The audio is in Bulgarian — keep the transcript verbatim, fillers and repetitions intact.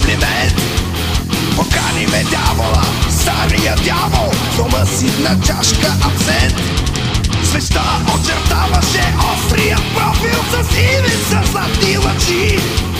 комплимент. Поканиме дявола, стария дявол, в дома си на чашка абсент. Свеща очертаваше острия профил с ивица златни лъчи.